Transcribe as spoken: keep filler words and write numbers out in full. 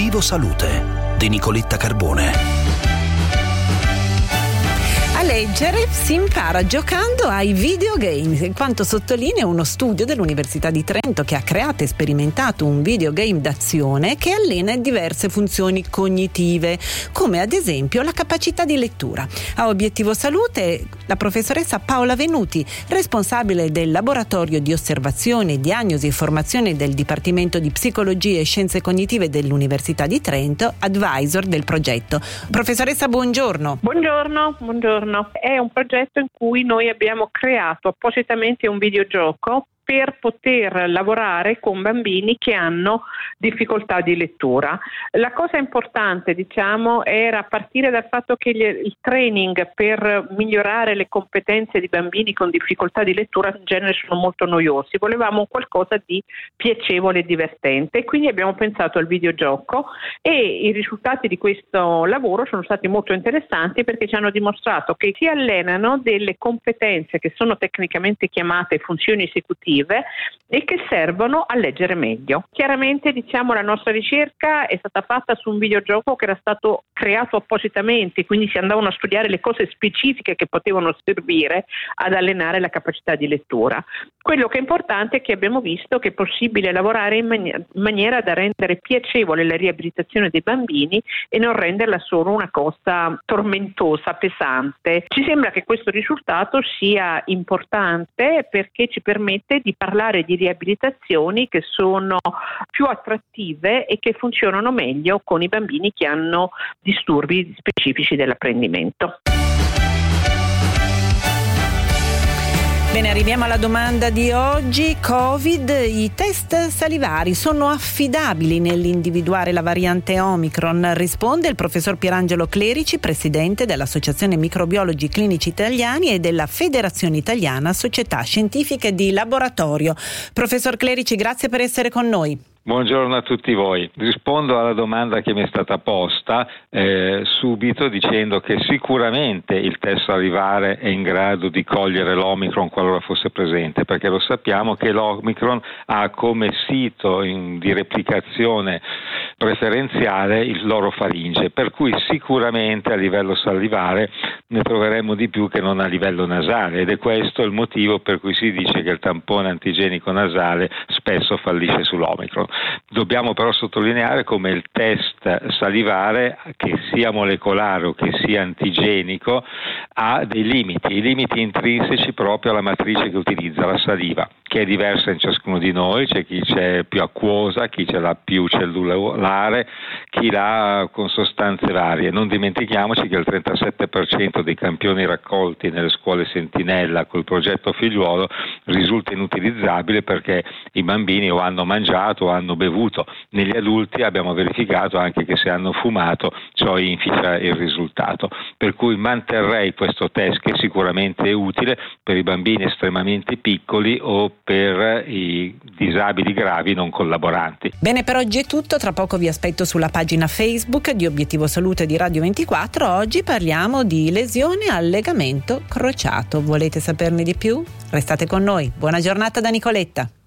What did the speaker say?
Obiettivo Salute di Nicoletta Carbone. A leggere si impara giocando ai videogame, quanto sottolinea uno studio dell'Università di Trento che ha creato e sperimentato un videogame d'azione che allena diverse funzioni cognitive, come ad esempio la capacità di lettura. A Obiettivo Salute la professoressa Paola Venuti, responsabile del laboratorio di osservazione, diagnosi e formazione del Dipartimento di Psicologia e Scienze Cognitive dell'Università di Trento, advisor del progetto. Professoressa, buongiorno. Buongiorno, buongiorno. È un progetto in cui noi abbiamo creato appositamente un videogioco per poter lavorare con bambini che hanno difficoltà di lettura. La cosa importante, diciamo, era partire dal fatto che gli, il training per migliorare le competenze di bambini con difficoltà di lettura in genere sono molto noiosi. Volevamo qualcosa di piacevole e divertente, quindi abbiamo pensato al videogioco e i risultati di questo lavoro sono stati molto interessanti perché ci hanno dimostrato che si allenano delle competenze che sono tecnicamente chiamate funzioni esecutive e che servono a leggere meglio. Chiaramente, diciamo, la nostra ricerca è stata fatta su un videogioco che era stato creato appositamente, quindi si andavano a studiare le cose specifiche che potevano servire ad allenare la capacità di lettura. Quello che è importante è che abbiamo visto che è possibile lavorare in maniera, in maniera da rendere piacevole la riabilitazione dei bambini e non renderla solo una cosa tormentosa, pesante. Ci sembra che questo risultato sia importante perché ci permette di parlare di riabilitazioni che sono più attrattive e che funzionano meglio con i bambini che hanno disturbi specifici dell'apprendimento. Bene, arriviamo alla domanda di oggi. Covid, i test salivari sono affidabili nell'individuare la variante Omicron? Risponde il professor Pierangelo Clerici, presidente dell'Associazione Microbiologi Clinici Italiani e della Federazione Italiana Società Scientifiche di Laboratorio. Professor Clerici, grazie per essere con noi. Buongiorno a tutti voi. Rispondo alla domanda che mi è stata posta eh, subito dicendo che sicuramente il test salivare è in grado di cogliere l'Omicron qualora fosse presente, perché lo sappiamo che l'Omicron ha come sito in, di replicazione preferenziale il l'orofaringe, per cui sicuramente a livello salivare ne troveremo di più che non a livello nasale, ed è questo il motivo per cui si dice che il tampone antigenico nasale spesso fallisce sull'Omicron. Dobbiamo però sottolineare come il test salivare, che sia molecolare o che sia antigenico, ha dei limiti, i limiti intrinseci proprio alla matrice che utilizza, la saliva, che è diversa in ciascuno di noi. C'è chi c'è più acquosa, chi ce l'ha più cellulare, chi l'ha con sostanze varie. Non dimentichiamoci che il trentasette per cento dei campioni raccolti nelle scuole sentinella col progetto Figliuolo risulta inutilizzabile perché i bambini o hanno mangiato o hanno bevuto. Negli adulti abbiamo verificato anche che se hanno fumato ciò inficia il risultato, per cui manterrei questo test, che sicuramente è utile per i bambini estremamente piccoli o per i disabili gravi non collaboranti. Bene, per oggi è tutto. Tra poco vi aspetto sulla pagina Facebook di Obiettivo Salute di Radio ventiquattro. Oggi parliamo di lesione al legamento crociato. Volete saperne di più? Restate con noi. Buona giornata da Nicoletta.